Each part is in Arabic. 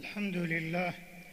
الحمد لله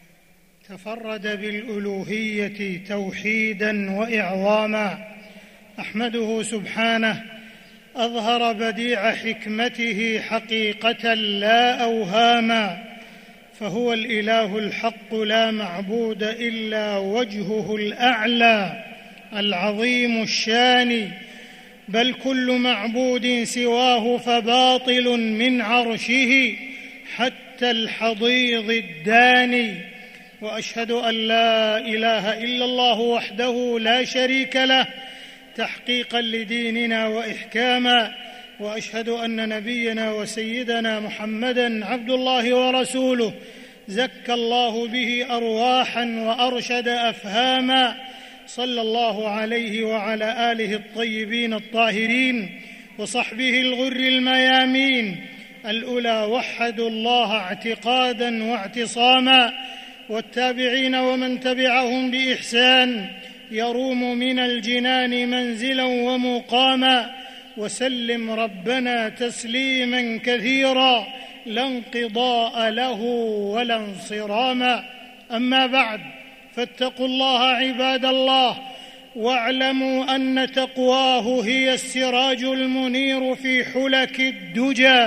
تفرد بالألوهية توحيدا وإعظاما. أحمده سبحانه أظهر بديع حكمته حقيقة لا أوهاما، فهو الإله الحق لا معبود إلا وجهه الأعلى العظيم الشان، بل كل معبود سواه فباطل من عرشه حتى الحضيض الداني. وأشهد أن لا إله إلا الله وحده لا شريك له تحقيقا لديننا وإحكاما، وأشهد أن نبينا وسيدنا محمدًا عبد الله ورسوله زكى الله به أرواحا وأرشد أفهاما، صلى الله عليه وعلى آله الطيبين الطاهرين وصحبه الغر الميامين الأولى وحدوا الله اعتقادا واعتصاما، والتابعين ومن تبعهم بإحسان يروم من الجنان منزلا ومقاما، وسلم ربنا تسليما كثيرا لا انقضاء له ولا انصراما. أما بعد، فاتقوا الله عباد الله، واعلموا أن تقواه هي السراج المنير في حلك الدجى،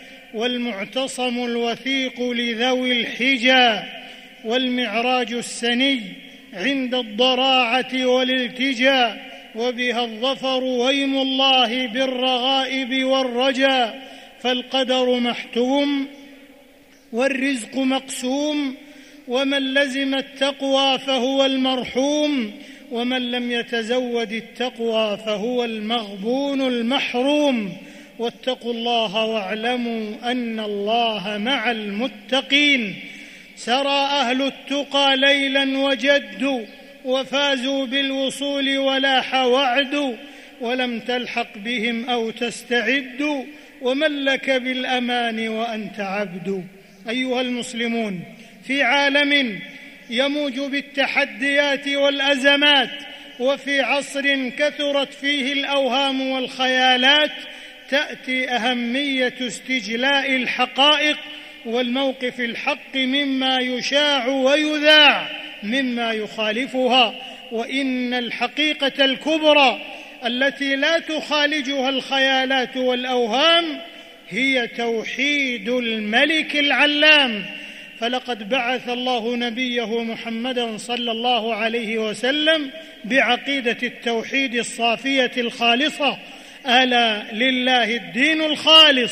والمعتصم الوثيق لذوي الحجى، والمعراج السني عند الضراعة والالتجاء، وبها الظفر ويم الله بالرغائب والرجاء، فالقدر محتوم والرزق مقسوم، ومن لزم التقوى فهو المرحوم، ومن لم يتزود التقوى فهو المغبون المحروم. واتقوا الله واعلموا أن الله مع المتقين. سرى أهل التقى ليلا وجدوا وفازوا بالوصول ولاح وعد، ولم تلحق بهم أو تستعد، ومن لك بالأمان وأنت عبد. أيها المسلمون، في عالم يموج بالتحديات والأزمات، وفي عصر كثرت فيه الأوهام والخيالات، تأتي أهمية استجلاء الحقائق والموقف الحق مما يشاع ويذاع مما يخالفها. وإن الحقيقة الكبرى التي لا تخالجها الخيالات والأوهام هي توحيد الملك العلام. فلقد بعث الله نبيه محمدًا صلى الله عليه وسلم بعقيدة التوحيد الصافية الخالصة: ألا لله الدين الخالص،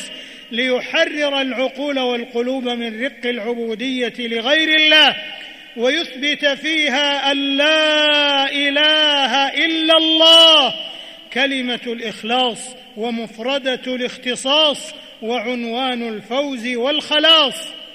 ليحرر العقول والقلوب من رق العبودية لغير الله، ويثبت فيها أن لا إله إلا الله، كلمة الإخلاص ومفردة الاختصاص وعنوان الفوز والخلاص،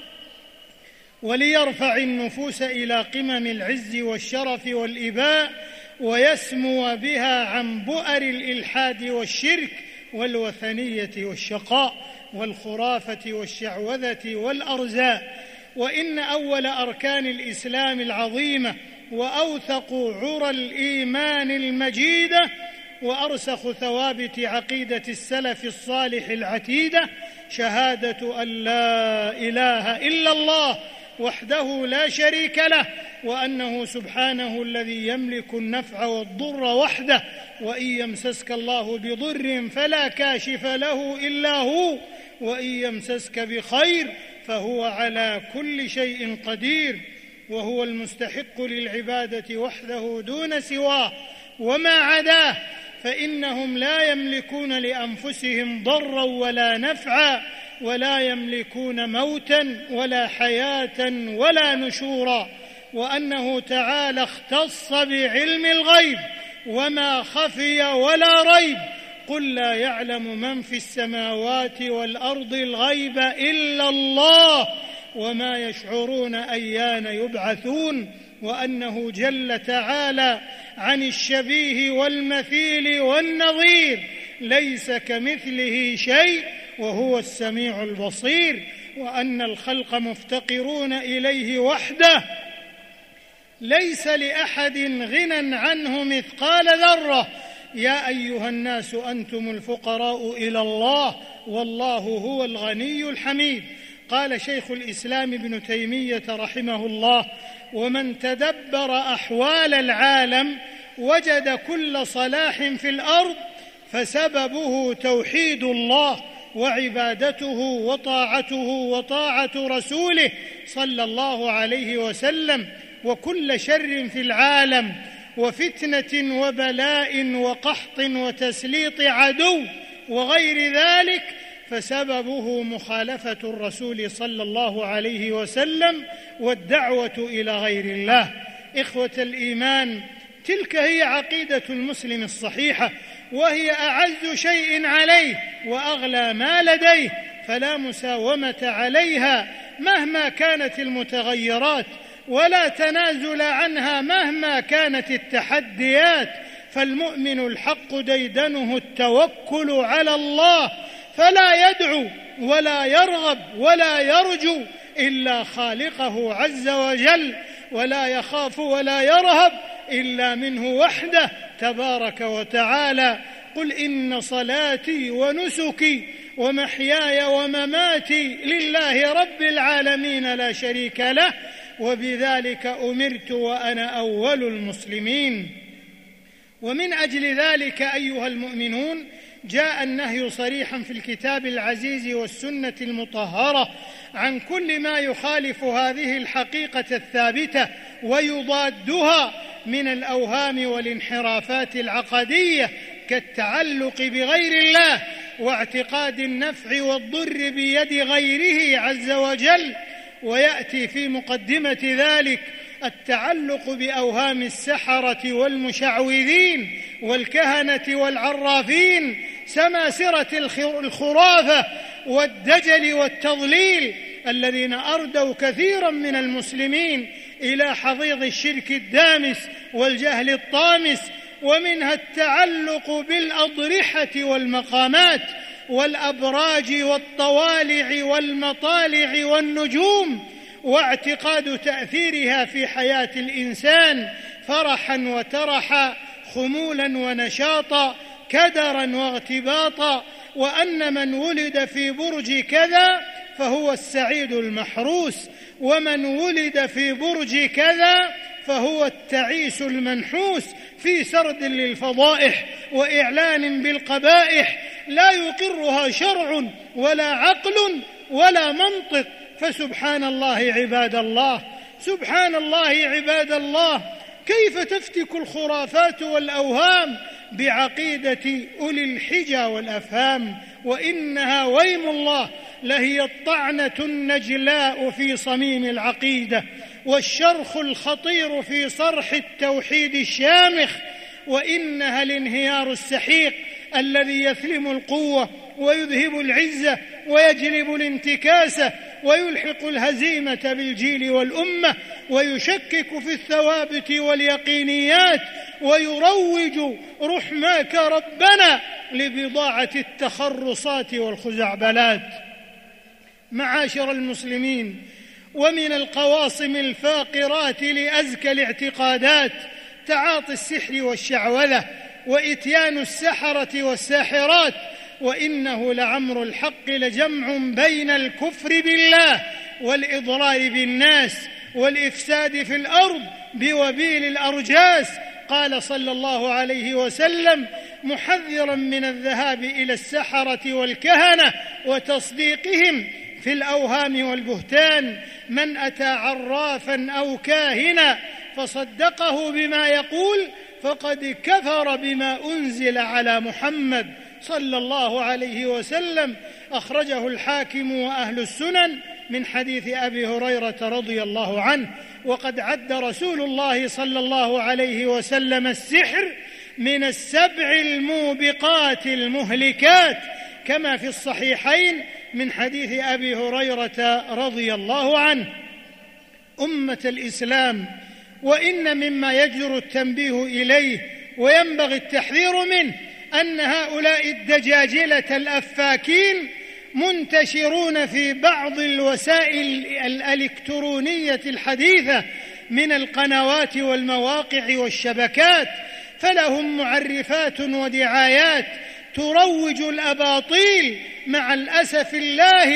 وليرفع النفوس إلى قمم العز والشرف والإباء، ويسمو بها عن بؤر الإلحاد والشرك والوثنية والشقاء والخرافة والشعوذة والأرزاء. وإن أول أركان الإسلام العظيمة وأوثق عرى الإيمان المجيدة وأرسخ ثوابت عقيدة السلف الصالح العتيدة شهادة أن لا إله إلا الله وحده لا شريك له، وأنه سبحانه الذي يملك النفع والضر وحده، وإن يمسسك الله بضر فلا كاشف له إلا هو، وإن يمسسك بخير فهو على كل شيء قدير، وهو المستحق للعبادة وحده دون سواه، وما عداه فإنهم لا يملكون لأنفسهم ضرا ولا نفعا، ولا يملكون موتا ولا حياة ولا نشورا، وأنه تعالى اختص بعلم الغيب وما خفي ولا ريب. قل لا يعلم من في السماوات والأرض الغيب إلا الله، وما يشعرون أيان يبعثون. وأنه جل تعالى عن الشبيه والمثيل والنظير ليس كمثله شيء وهو السميع البصير، وأن الخلق مفتقرون إليه وحده ليس لأحد غنى عنه مثقال ذرة. يا أيها الناس أنتم الفقراء إلى الله والله هو الغني الحميد. قال شيخ الإسلام ابن تيمية رحمه الله: ومن تدبر أحوال العالم وجد كل صلاح في الأرض فسببه توحيد الله وعبادته وطاعته وطاعة رسوله صلى الله عليه وسلم، وكل شر في العالم وفتنة وبلاء وقحط وتسليط عدو وغير ذلك فسببه مخالفة الرسول صلى الله عليه وسلم والدعوة إلى غير الله. إخوة الإيمان، تلك هي عقيدة المسلم الصحيحة، وهي أعز شيء عليه وأغلى ما لديه، فلا مساومة عليها مهما كانت المتغيرات، ولا تنازل عنها مهما كانت التحديات. فالمؤمن الحق ديدنه التوكل على الله، فلا يدعو ولا يرغب ولا يرجو إلا خالقه عز وجل، ولا يخاف ولا يرهب إلا منه وحده تبارك وتعالى. قل إن صلاتي ونسكي ومحياي ومماتي لله رب العالمين لا شريك له، وبذلك أمرت وأنا أول المسلمين. ومن أجل ذلك أيها المؤمنون جاء النهي صريحا في الكتاب العزيز والسنة المطهرة عن كل ما يخالف هذه الحقيقة الثابتة ويضادها من الأوهام والانحرافات العقدية، كالتعلق بغير الله واعتقاد النفع والضر بيد غيره عز وجل. ويأتي في مقدمة ذلك التعلق بأوهام السحرة والمشعوذين والكهنة والعرافين، سماسرة الخرافة والدجل والتضليل، الذين أردوا كثيرا من المسلمين إلى حضيض الشرك الدامس والجهل الطامس. ومنها التعلق بالأضرحة والمقامات والأبراج والطوالع والمطالع والنجوم، واعتقاد تأثيرها في حياة الإنسان فرحا وترحا، خمولا ونشاطا، كدرا واغتباطا، وأن من ولد في برج كذا فهو السعيد المحروس، ومن ولد في برج كذا فهو التعيس المنحوس، في سرد للفضائح وإعلان بالقبائح لا يقرها شرع ولا عقل ولا منطق. فسبحان الله عباد الله، سبحان الله عباد الله، كيف تفتك الخرافات والأوهام بعقيدة أولي الحجى والأفهام، وإنها ويم الله لهي الطعنة النجلاء في صميم العقيدة، والشرخ الخطير في صرح التوحيد الشامخ، وإنها الانهيار السحيق الذي يثلم القوة ويذهب العزة ويجلب الانتكاسة ويلحق الهزيمة بالجيل والأمة، ويشكك في الثوابت واليقينيات، ويروج رحماك ربنا لبضاعة التخرصات والخزعبلات. معاشر المسلمين، ومن القواصم الفاقرات لأزكى الاعتقادات تعاطي السحر والشعوذة وإتيان السحرة والساحرات، وإنه لعمر الحق لجمع بين الكفر بالله والإضرار بالناس والإفساد في الأرض بوبيل الأرجاس. قال صلى الله عليه وسلم محذرا من الذهاب إلى السحرة والكهنة وتصديقهم في الأوهام والبهتان: من أتى عرافا أو كاهنا فصدقه بما يقول فقد كفر بما أنزل على محمد صلى الله عليه وسلم. أخرجه الحاكم وأهل السنن من حديث أبي هريرة رضي الله عنه. وقد عد رسول الله صلى الله عليه وسلم السحر من 7 الموبقات المهلكات، كما في الصحيحين من حديث أبي هريرة رضي الله عنه. أمة الإسلام، وإن مما يجدر التنبيه إليه وينبغي التحذير منه أن هؤلاء الدجاجلة الأفاكين منتشرون في بعض الوسائل الإلكترونية الحديثة من القنوات والمواقع والشبكات، فلهم معرفات ودعايات تروج الأباطيل مع الأسف اللاهب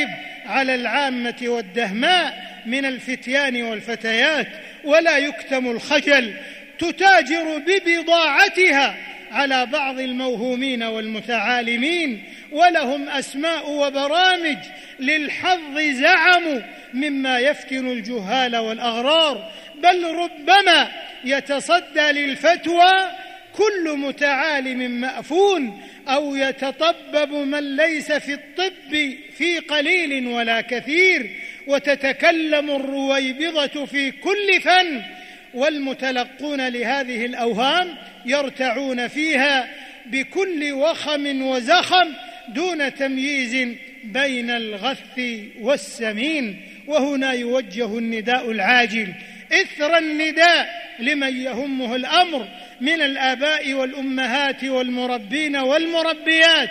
على العامة والدهماء من الفتيان والفتيات، ولا يكتم الخجل، تتاجر ببضاعتها على بعض الموهومين والمتعالمين، ولهم أسماء وبرامج للحظ زعموا مما يفتن الجهال والأغرار، بل ربما يتصدى للفتوى كل متعالم مأفون، أو يتطبب من ليس في الطب في قليل ولا كثير، وتتكلم الرويبضة في كل فن، والمتلقون لهذه الأوهام يرتعون فيها بكل وخم وزخم دون تمييز بين الغث والسمين. وهنا يوجه النداء العاجل إثر النداء لمن يهمه الأمر من الآباء والأمهات والمربين والمربيات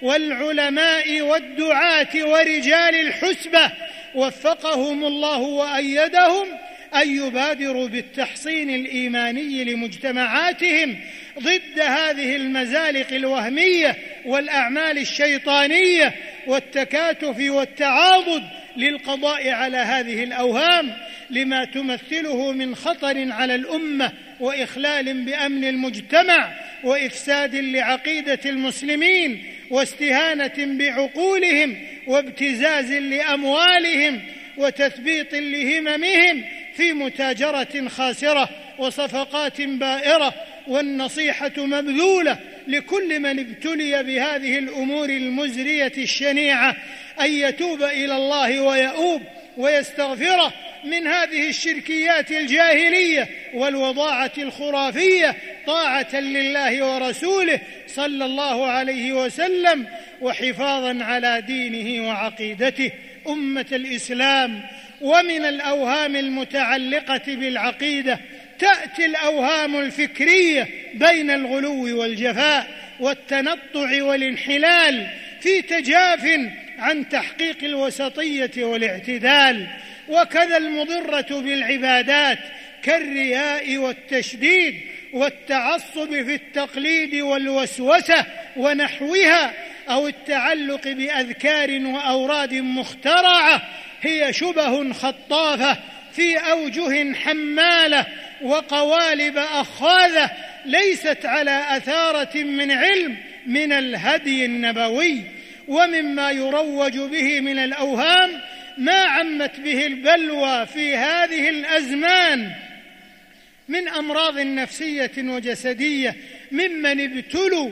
والعلماء والدعاة ورجال الحسبة وفقهم الله وأيدهم، أن يبادروا بالتحصين الإيماني لمجتمعاتهم ضد هذه المزالق الوهمية والأعمال الشيطانية والتكاتف والتعاضد للقضاء على هذه الأوهام، لما تمثله من خطر على الأمة وإخلال بأمن المجتمع وإفساد لعقيدة المسلمين واستهانة بعقولهم وابتزاز لأموالهم وتثبيط لهممهم في متاجرة خاسرة وصفقات بائرة. والنصيحة مبذولة لكل من ابتلي بهذه الأمور المزرية الشنيعة أن يتوب إلى الله ويؤوب ويستغفره من هذه الشركيات الجاهلية والوضاعة الخرافية، طاعة لله ورسوله صلى الله عليه وسلم وحفاظا على دينه وعقيدته. أمة الإسلام، ومن الأوهام المتعلقة بالعقيدة تأتي الأوهام الفكرية بين الغلو والجفاء والتنطع والانحلال في تجاف عن تحقيق الوسطية والاعتدال، وكذا المضرة بالعبادات كالرياء والتشديد والتعصب في التقليد والوسوسة ونحوها، أو التعلق بأذكار وأوراد مخترعة هي شبه خطافة في أوجه حمالة وقوالب أخاذة ليست على أثارة من علم من الهدي النبوي. ومما يروج به من الأوهام ما عمت به البلوى في هذه الأزمان من أمراض نفسية وجسدية ممن ابتلوا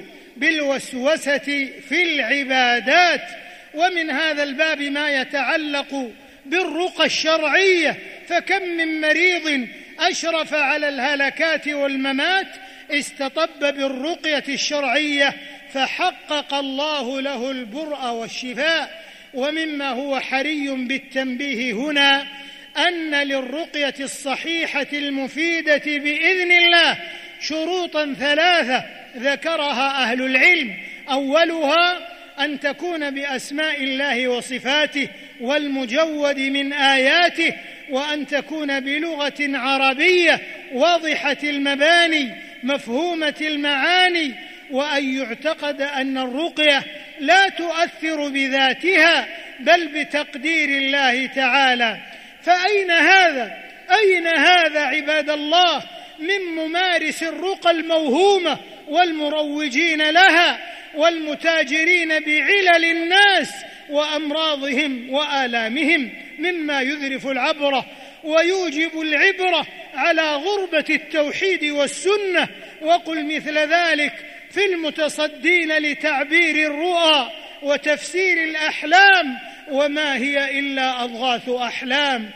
بالوسوسة في العبادات. ومن هذا الباب ما يتعلق بالرقى الشرعية، فكم من مريض أشرف على الهلكات والممات استطب بالرقية الشرعية فحقق الله له البرء والشفاء. ومما هو حري بالتنبيه هنا أن للرقية الصحيحة المفيدة بإذن الله شروطا ثلاثة ذكرها أهل العلم: أولها أن تكون بأسماء الله وصفاته والمجود من آياته، وأن تكون بلغة عربية واضحة المباني مفهومة المعاني، وأن يعتقد أن الرقية لا تؤثر بذاتها بل بتقدير الله تعالى. فأين هذا؟ أين هذا عباد الله من ممارس الرقى الموهومة والمروجين لها والمتاجرين بعلل الناس وأمراضهم وآلامهم، مما يذرف العبرة ويوجب العبرة على غربة التوحيد والسنة. وقل مثل ذلك في المتصدين لتعبير الرؤى وتفسير الأحلام، وما هي إلا أضغاث أحلام.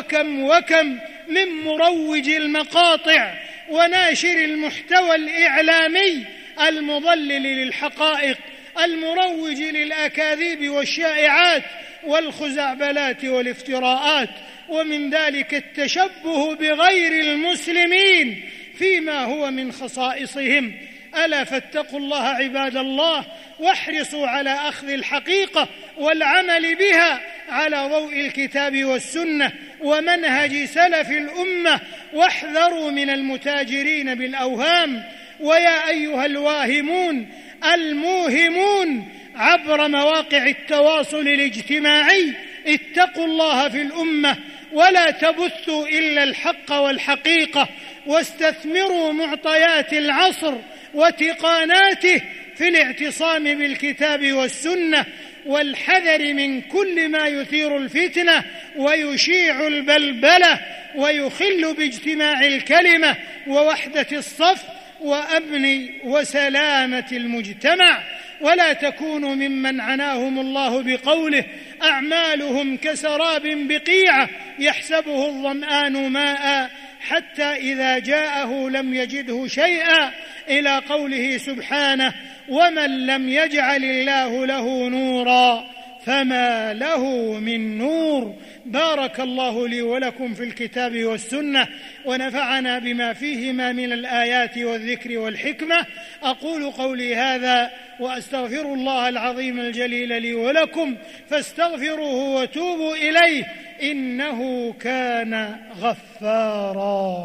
وكم من مروج المقاطع وناشر المحتوى الإعلامي المضلل للحقائق المروج للأكاذيب والشائعات والخزعبلات والافتراءات، ومن ذلك التشبه بغير المسلمين فيما هو من خصائصهم. ألا فاتقوا الله عباد الله، واحرصوا على أخذ الحقيقة والعمل بها على ضوء الكتاب والسنة ومنهج سلف الأمة، واحذروا من المتاجرين بالأوهام. ويا أيها الواهمون الموهمون عبر مواقع التواصل الاجتماعي اتقوا الله في الأمة ولا تبثوا إلا الحق والحقيقة، واستثمروا معطيات العصر وتقاناته في الاعتصام بالكتاب والسنة، والحذر من كل ما يثير الفتنة ويشيع البلبلة ويخل باجتماع الكلمة ووحدة الصف وأمن وسلامة المجتمع. ولا تكونوا ممن عناهم الله بقوله: أعمالهم كسراب بقيعة يحسبه الظمآن ماء حتى إذا جاءه لم يجده شيئا، إلى قوله سبحانه: ومن لم يجعل الله له نورا فما له من نور. بارك الله لي ولكم في الكتاب والسنة، ونفعنا بما فيهما من الآيات والذكر والحكمة. أقول قولي هذا وأستغفر الله العظيم الجليل لي ولكم، فاستغفروه وتوبوا إليه إنه كان غفارا.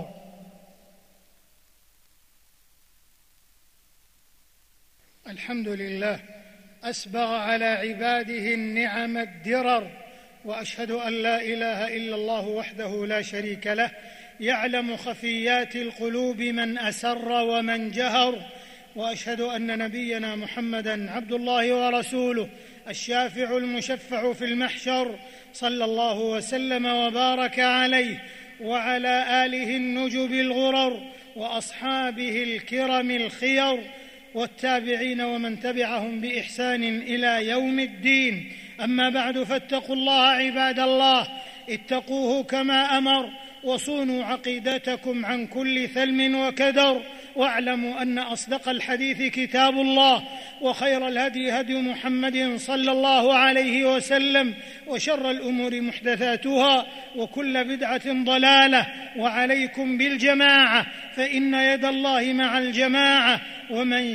الحمد لله أسبغ على عباده النعم الدرر، وأشهد أن لا إله إلا الله وحده لا شريك له، يعلم خفيات القلوب من أسر ومن جهر. وأشهد أن نبينا محمدًا عبد الله ورسوله، الشافع المشفع في المحشر، صلى الله وسلم وبارك عليه وعلى آله النجب الغرر وأصحابه الكرم الخير والتابعين ومن تبعهم بإحسان إلى يوم الدين. أما بعد، فاتقوا الله عباد الله، اتقوه كما أمر، وصونوا عقيدتكم عن كل ثلم وكدر، واعلموا أن أصدق الحديث كتاب الله، وخير الهدي هدي محمد صلى الله عليه وسلم، وشر الأمور محدثاتها، وكل بدعة ضلالة، وعليكم بالجماعة فإن يد الله مع الجماعة، ومن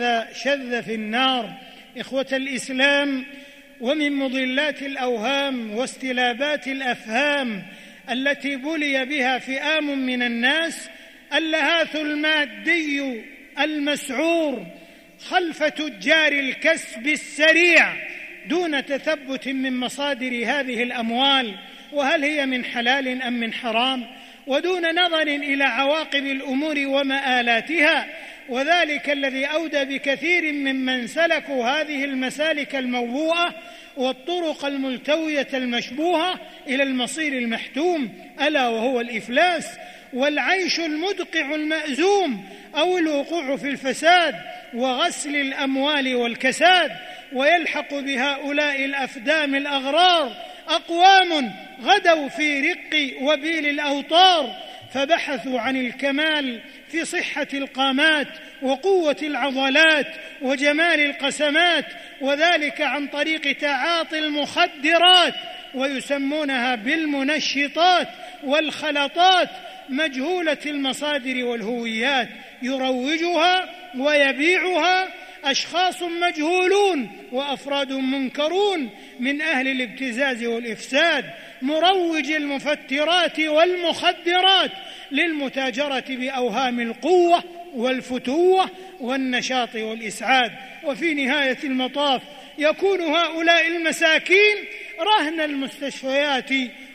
شذ في النار. إخوة الإسلام، ومن مضلات الأوهام واستلابات الأفهام التي بلي بها فئام من الناس اللهاث المادي المسعور خلف تجار الكسب السريع دون تثبت من مصادر هذه الأموال، وهل هي من حلال أم من حرام، ودون نظر إلى عواقب الأمور ومآلاتها. وذلك الذي أودى بكثير ممن سلكوا هذه المسالك الموبوءة والطرق الملتوية المشبوهة إلى المصير المحتوم، ألا وهو الإفلاس والعيش المدقع المأزوم، أو الوقوع في الفساد وغسل الأموال والكساد. ويلحق بهؤلاء الأفدام الأغرار أقوام غدوا في رق وبيل الأوطار، فبحثوا عن الكمال في صحة القامات وقوة العضلات وجمال القسمات، وذلك عن طريق تعاطي المخدرات، ويسمونها بالمنشطات والخلطات، مجهولة المصادر والهويات، يروجها ويبيعها أشخاص مجهولون وأفراد منكرون من أهل الابتزاز والإفساد، مروج المفترات والمخدرات للمتاجرة بأوهام القوة والفتوة والنشاط والإسعاد. وفي نهاية المطاف يكون هؤلاء المساكين رهن المستشفيات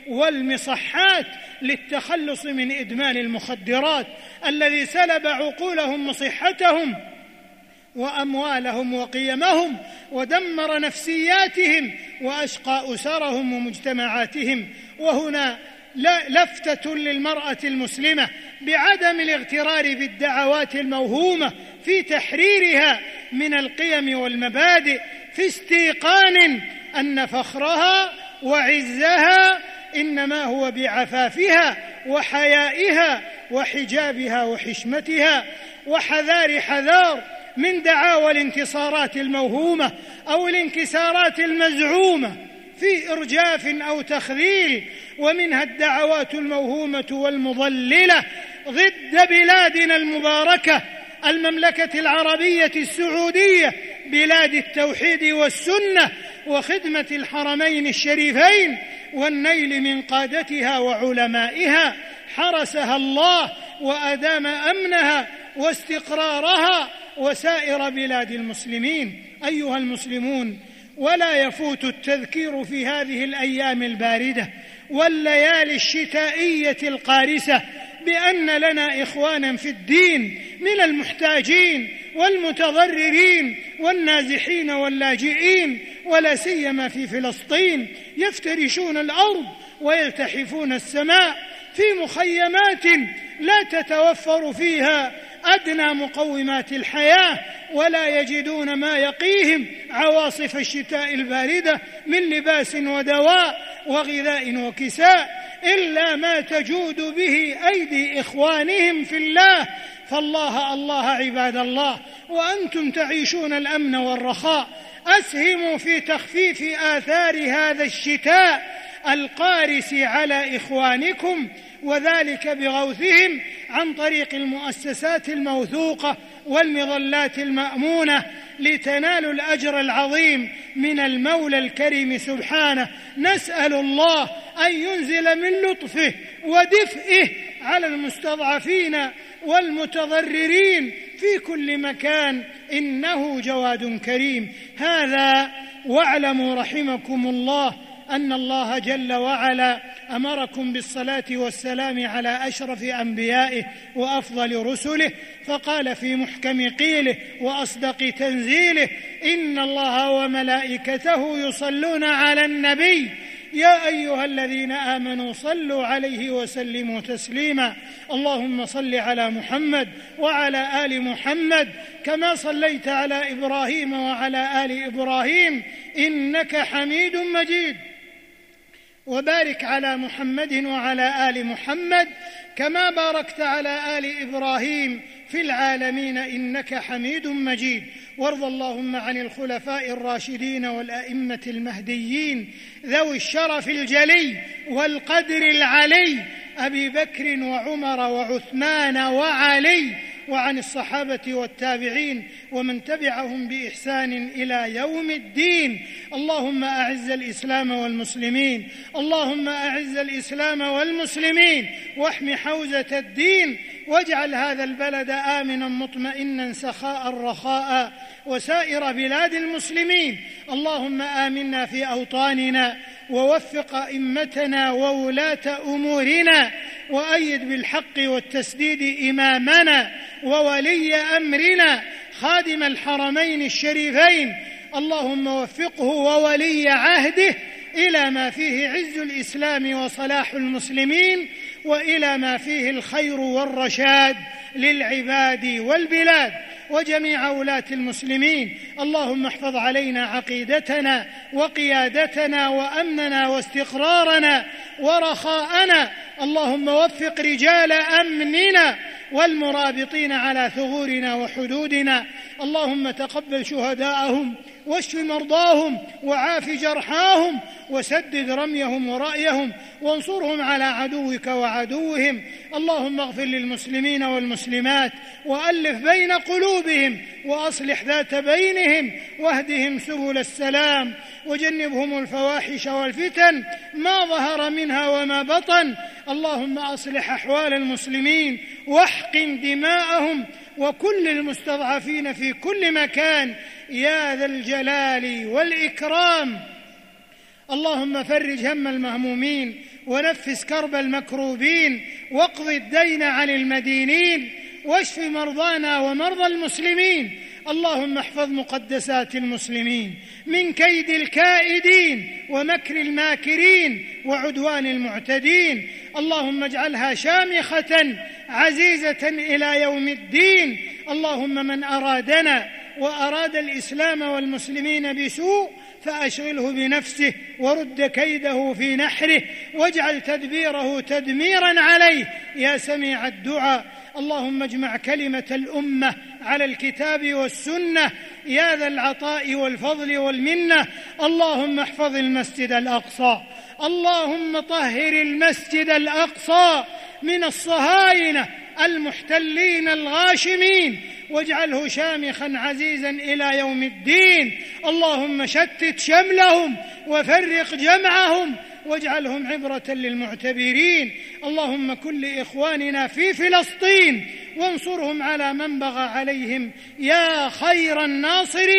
والمصحات للتخلص من إدمان المخدرات الذي سلب عقولهم وصحتهم وأموالهم وقيمهم، ودمر نفسياتهم، وأشقى أسرهم ومجتمعاتهم. وهنا لفتة للمرأة المسلمة بعدم الاغترار بالدعوات الموهومة في تحريرها من القيم والمبادئ، في استيقان أن فخرها وعزها إنما هو بعفافها وحيائها وحجابها وحشمتها. حذار من دعاوى الانتصارات الموهومة أو الانكسارات المزعومة في إرجاف أو تخذيل، ومنها الدعوات الموهومة والمضللة ضد بلادنا المباركة المملكة العربية السعودية، بلاد التوحيد والسنة وخدمة الحرمين الشريفين، والنيل من قادتها وعلمائها، حرسها الله وأدام أمنها واستقرارها وسائر بلاد المسلمين. أيها المسلمون، ولا يفوت التذكير في هذه الأيام الباردة والليالي الشتائية القارسة بأن لنا إخوانا في الدين من المحتاجين والمتضررين والنازحين واللاجئين، ولا سيما في فلسطين، يفترشون الأرض ويلتحفون السماء في مخيمات لا تتوفر فيها أدنى مقومات الحياة، ولا يجدون ما يقيهم عواصف الشتاء الباردة من لباس ودواء وغذاء وكساء إلا ما تجود به أيدي إخوانهم في الله. فالله الله عباد الله، وأنتم تعيشون الأمن والرخاء، أسهموا في تخفيف آثار هذا الشتاء القارس على إخوانكم، وذلك بغوثهم عن طريق المؤسسات الموثوقة والمظلات المأمونة، لتنالوا الأجر العظيم من المولى الكريم سبحانه. نسأل الله أن ينزل من لطفه ودفئه على المستضعفين والمتضررين في كل مكان، إنه جواد كريم. هذا واعلموا رحمكم الله أن الله جل وعلا أمركم بالصلاة والسلام على أشرف أنبيائه وأفضل رسله، فقال في محكم قيله وأصدق تنزيله: إن الله وملائكته يصلون على النبي يا أيها الذين آمنوا صلوا عليه وسلموا تسليما. اللهم صل على محمد وعلى آل محمد كما صليت على إبراهيم وعلى آل إبراهيم إنك حميد مجيد، وبارك على محمد وعلى آل محمد كما باركت على آل إبراهيم في العالمين إنك حميد مجيد. وارض اللهم عن الخلفاء الراشدين والأئمة المهديين ذوي الشرف الجلي والقدر العلي أبي بكر وعمر وعثمان وعلي، وعن الصحابة والتابعين ومن تبعهم بإحسان إلى يوم الدين. اللهم أعز الإسلام والمسلمين، اللهم أعز الإسلام والمسلمين واحم حوزة الدين، واجعل هذا البلد آمنا مطمئنا سخاء رخاء وسائر بلاد المسلمين. اللهم آمنا في أوطاننا، ووفق أئمتنا وولاة أمورنا، وأيد بالحق والتسديد إمامنا وولي أمرنا خادم الحرمين الشريفين. اللهم وفقه وولي عهده إلى ما فيه عز الإسلام وصلاح المسلمين، وإلى ما فيه الخير والرشاد للعباد والبلاد وجميع ولاة المسلمين. اللهم احفظ علينا عقيدتنا وقيادتنا وأمننا واستقرارنا ورخاءنا. اللهم وفق رجال أمننا والمرابطين على ثغورنا وحدودنا. اللهم تقبل شهداءهم واشف مرضاهم وعاف جرحاهم وسدد رميهم ورأيهم وانصرهم على عدوك وعدوهم. اللهم اغفر للمسلمين والمسلمات وألف بين قلوبهم وأصلح ذات بينهم واهدهم سبل السلام وجنبهم الفواحش والفتن ما ظهر منها وما بطن. اللهم أصلح أحوال المسلمين واحقن دماءهم وكل المستضعفين في كل مكان يا ذا الجلال والإكرام. اللهم فرج هم المهمومين ونفس كرب المكروبين واقض الدين عن المدينين واشف مرضانا ومرضى المسلمين. اللهم احفظ مقدسات المسلمين من كيد الكائدين ومكر الماكرين وعدوان المعتدين. اللهم اجعلها شامخة عزيزة إلى يوم الدين. اللهم من أرادنا وأراد الإسلام والمسلمين بسوء فأشغله بنفسه ورد كيده في نحره واجعل تدبيره تدميرا عليه يا سميع الدعاء. اللهم اجمع كلمة الأمة على الكتاب والسنة يا ذا العطاء والفضل والمنة. اللهم احفظ المسجد الأقصى، اللهم طهر المسجد الأقصى من الصهاينة المحتلين الغاشمين واجعله شامخا عزيزا إلى يوم الدين. اللهم شتت شملهم وفرق جمعهم واجعلهم عبرة للمعتبرين. اللهم كن لإخواننا في فلسطين وانصرهم على من بغى عليهم يا خير الناصرين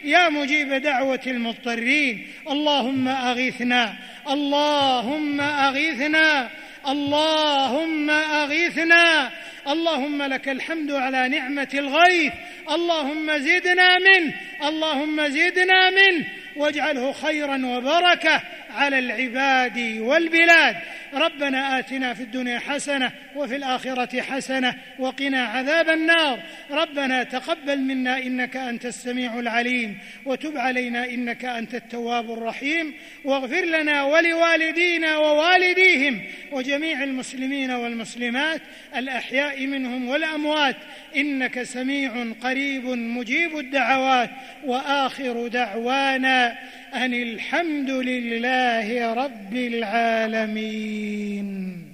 يا مجيب دعوة المضطرين. اللهم أغثنا، اللهم أغثنا، اللهم أغثنا. اللهم لك الحمد على نعمة الغيث، اللهم زدنا منه، اللهم زدنا منه، واجعله خيرا وبركة على العباد والبلاد. ربنا آتنا في الدنيا حسنة وفي الآخرة حسنة وقنا عذاب النار. ربنا تقبل منا إنك أنت السميع العليم، وتب علينا إنك أنت التواب الرحيم، واغفر لنا ولوالدينا ووالديهم وجميع المسلمين والمسلمات الأحياء منهم والأموات، إنك سميع قريب مجيب الدعوات. وآخر دعوانا أن الحمد لله رب العالمين.